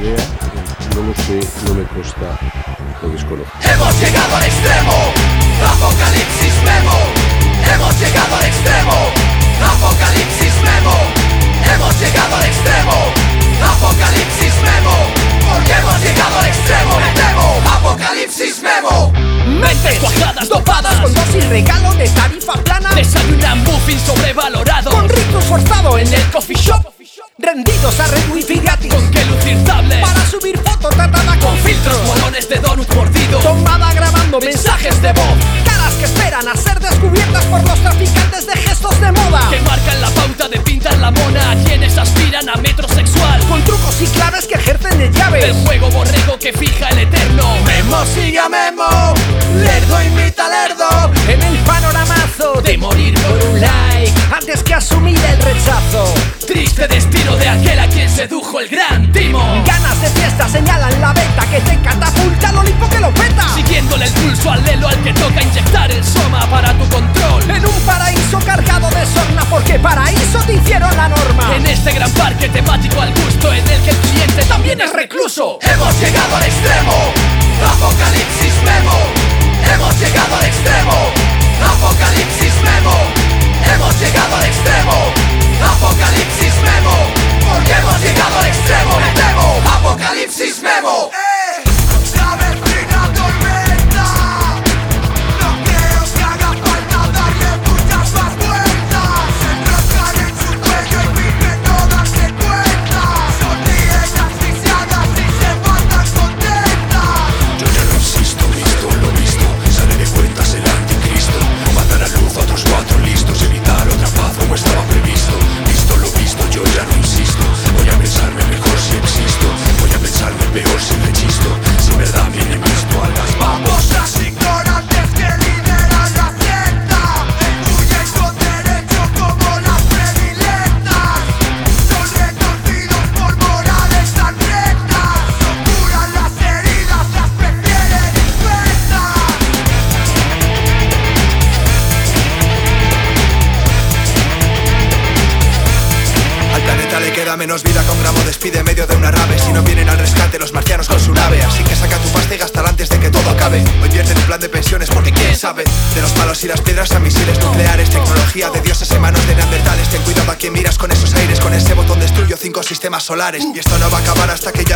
idea, no lo sé, no me consta, lo desconozco. Hemos llegado al extremo, Apocalipsis Memo. Hemos llegado al extremo, Apocalipsis Memo. Hemos llegado al extremo, Apocalipsis Memo. Porque hemos llegado al extremo, me temo, Apocalipsis Memo. Mentes cuajadas, dopadas, con dosis regalo de tarifa plana. desayunan muffins sobrevalorados, Con rictus forzado en el coffee shop, rendidos a red wifi gratis. con que lucir tablet, Para subir fotos tratada con filtros. molones de donut mordido, Tomada grabando mensajes de voz caras que esperan a ser descubiertas por los traficantes de gestos de moda. que marcan la pauta de pintar la mona a quienes aspiran a metrosexual, Con trucos y claves que ejercen de del llaves. juego borrego que fija el eterno. Memo sigue a Memo, Lerdo imita a Lerdo. En el panoramazo De morir por un like antes que asumir el rechazo. triste destino de aquel a quien sedujo el gran timo, Ganas de fiesta señalan la beta que te catapulta al Olimpo que lo peta. siguiéndole el pulso al lelo al que toca inyectar el soma para tu control. En un paraíso cargado de sorna porque paraíso te hicieron la norma. En este gran parque temático al gusto en el que el cliente también es recluso. Hemos llegado al extremo, Apocalipsis Memo. Hemos llegado al extremo, Apocalipsis Memo. Hemos llegado al extremo, Apocalipsis Memo. Porque hemos llegado al extremo, me temo, Apocalipsis Memo. La vecina tormenta. No creo que haga falta darle muchas más vueltas. Se enroscan en su cuello y viven no darse cuenta. Sonríen asfixiadas y se matan contentas. Yo ya no insisto, visto lo visto, sale de cuentas el anticristo. Matar a luz a otros cuatro listos, evitar otra paz como estaba previsto. Visto lo visto, yo ya no insisto. Voy a pensarme mejor si existo, voy a pensarme peor si rechisto. Si en verdad viene visto a las Vamos las ignorantes que lideran la secta. Enguyen con derecho como las predilectas. Son retorcidos por morales tan rectas. No curan las heridas, las prefieren infectas. Al planeta le queda menos vida que un gramo despide en medio de una rave. Si no vienen al rescate los marcianos con su nave. Así que saca tu pasta y gástala antes de que todo acabe. Hoy pierden un plan de pensiones porque quién sabe. De los palos y las piedras a misiles nucleares. Tecnología de dioses en manos de neandertales. Ten cuidado a quien miras con esos aires. Con ese botón destruyo 5 sistemas solares. Y esto no va a acabar hasta que ya